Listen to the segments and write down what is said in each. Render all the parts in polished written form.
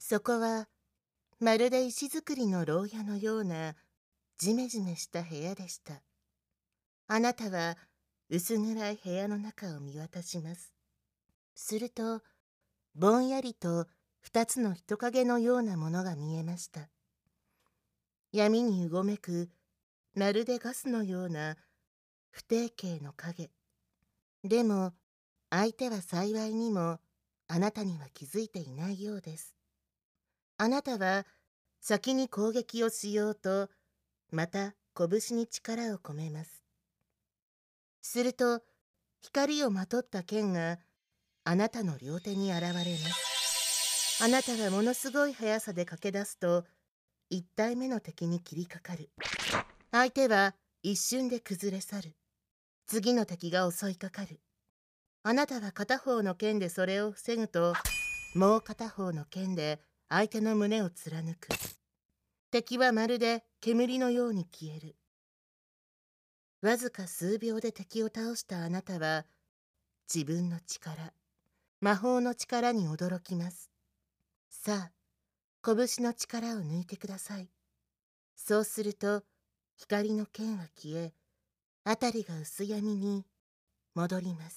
そこはまるで石造りの牢屋のようなジメジメした部屋でした。あなたは薄暗い部屋の中を見渡します。すると、ぼんやりと二つの人影のようなものが見えました。闇にうごめく、まるでガスのような不定形の影。でも、相手は幸いにもあなたには気づいていないようです。あなたは先に攻撃をしようと、また拳に力を込めます。すると、光をまとった剣があなたの両手に現れます。あなたがものすごい速さで駆け出すと、一体目の敵に切りかかる。相手は一瞬で崩れ去る。次の敵が襲いかかる。あなたは片方の剣でそれを防ぐと、もう片方の剣で相手の胸を貫く。敵はまるで煙のように消える。わずか数秒で敵を倒したあなたは、自分の力、魔法の力に驚きます。さあ、拳の力を抜いてください。そうすると、光の剣は消え、あたりが薄闇に戻ります。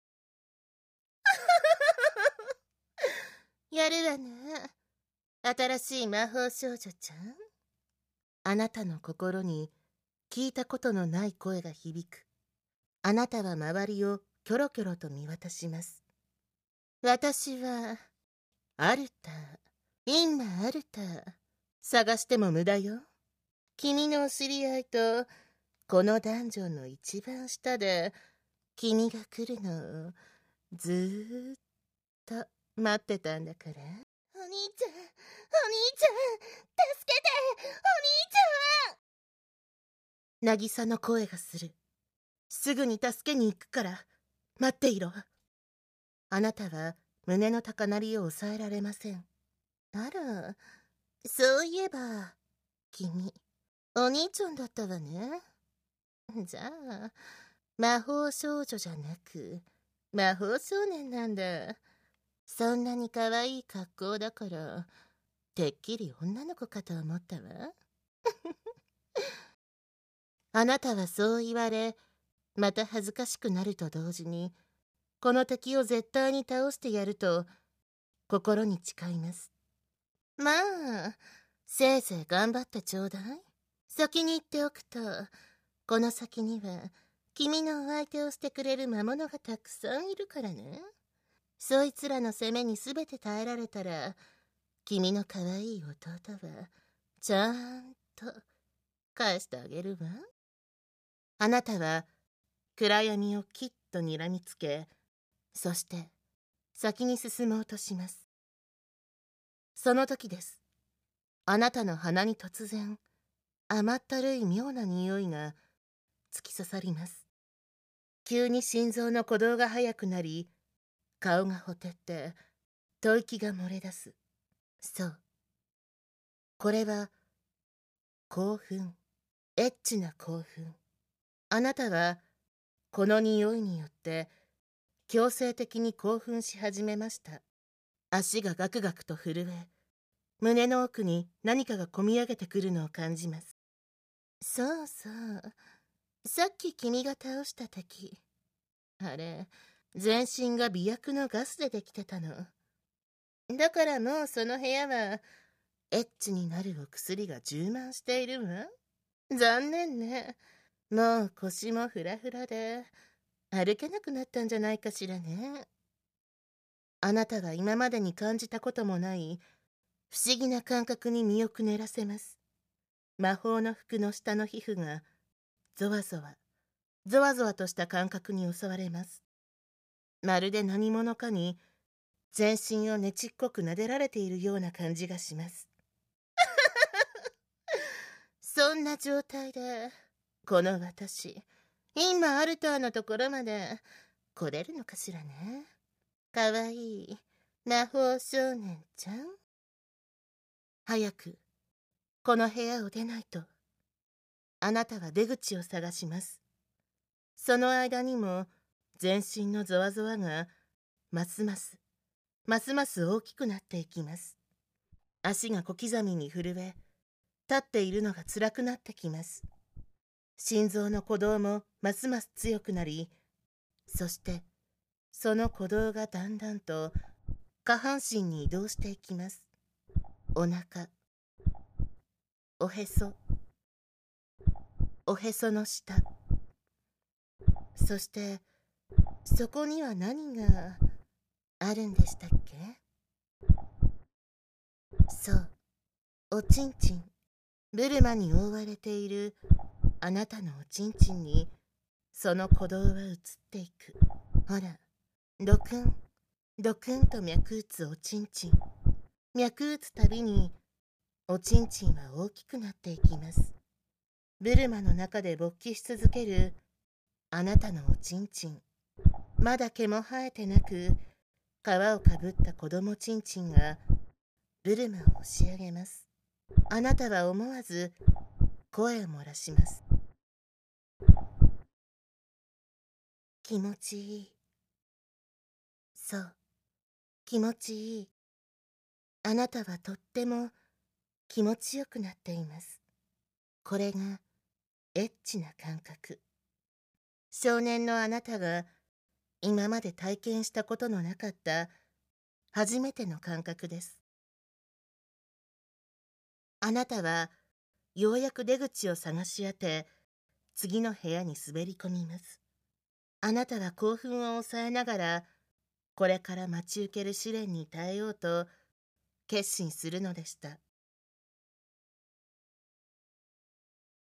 やるわね。新しい魔法少女ちゃん。あなたの心に聞いたことのない声が響く。あなたは周りをキョロキョロと見渡します。私は、アルタ、今アルタ。探しても無駄よ。君のお知り合いと、このダンジョンの一番下で、君が来るのを、ずーっと待ってたんだから。お兄ちゃん、お兄ちゃん、助けて、お兄ちゃん。渚の声がする。すぐに助けに行くから、待っていろ。あなたは胸の高鳴りを抑えられません。あら、そういえば、君、お兄ちゃんだったわね。じゃあ、魔法少女じゃなく、魔法少年なんだ。そんなに可愛い格好だから、てっきり女の子かと思ったわ。あなたはそう言われ、また恥ずかしくなると同時に、この敵を絶対に倒してやると、心に誓います。まあ、せいぜい頑張ってちょうだい。先に言っておくと、この先には、君のお相手をしてくれる魔物がたくさんいるからね。そいつらの攻めにすべて耐えられたら、君の可愛い弟は、ちゃんと返してあげるわ。あなたは、暗闇をきっと睨みつけ、そして、先に進もうとします。その時です。あなたの鼻に突然、甘ったるい妙な匂いが突き刺さります。急に心臓の鼓動が速くなり、顔がほてって、吐息が漏れ出す。そう。これは、興奮。エッチな興奮。あなたは、この匂いによって、強制的に興奮し始めました。足がガクガクと震え、胸の奥に何かがこみ上げてくるのを感じます。そうそう。さっき君が倒した敵。あれ、全身が媚薬のガスでできてたの。だからもうその部屋は、エッチになるお薬が充満しているわ。残念ね。もう腰もフラフラで、歩けなくなったんじゃないかしらね。あなたが今までに感じたこともない不思議な感覚に身をくねらせます。魔法の服の下の皮膚がゾワゾワ、ゾワゾワとした感覚に襲われます。まるで何者かに全身をねちっこく撫でられているような感じがします。そんな状態で、この私、今アルターのところまで来れるのかしらね。かわいい魔法少年ちゃん。早く、この部屋を出ないと。あなたは出口を探します。その間にも、全身のゾワゾワが、ますます大きくなっていきます。 足が小刻みに震え、立っているのが辛くなってきます。心臓の鼓動もますます強くなり、そしてその鼓動がだんだんと下半身に移動していきます。お腹、おへそ、おへその下、そしてそこには何があるんでしたっけ？そう、おちんちん。ブルマに覆われているあなたのおちんちんにその鼓動は移っていく。ほら、ドクン、ドクンと脈打つおちんちん。脈打つたびにおちんちんは大きくなっていきます。ブルマの中で勃起し続けるあなたのおちんちん。まだ毛も生えてなく、皮をかぶった子供ちんちんがブルマを押し上げます。あなたは思わず声を漏らします。気持ちいい。そう、気持ちいい。あなたはとっても気持ちよくなっています。これがエッチな感覚。少年のあなたが今まで体験したことのなかった初めての感覚です。あなたはようやく出口を探し当て、次の部屋に滑り込みます。あなたは興奮を抑えながら、これから待ち受ける試練に耐えようと決心するのでした。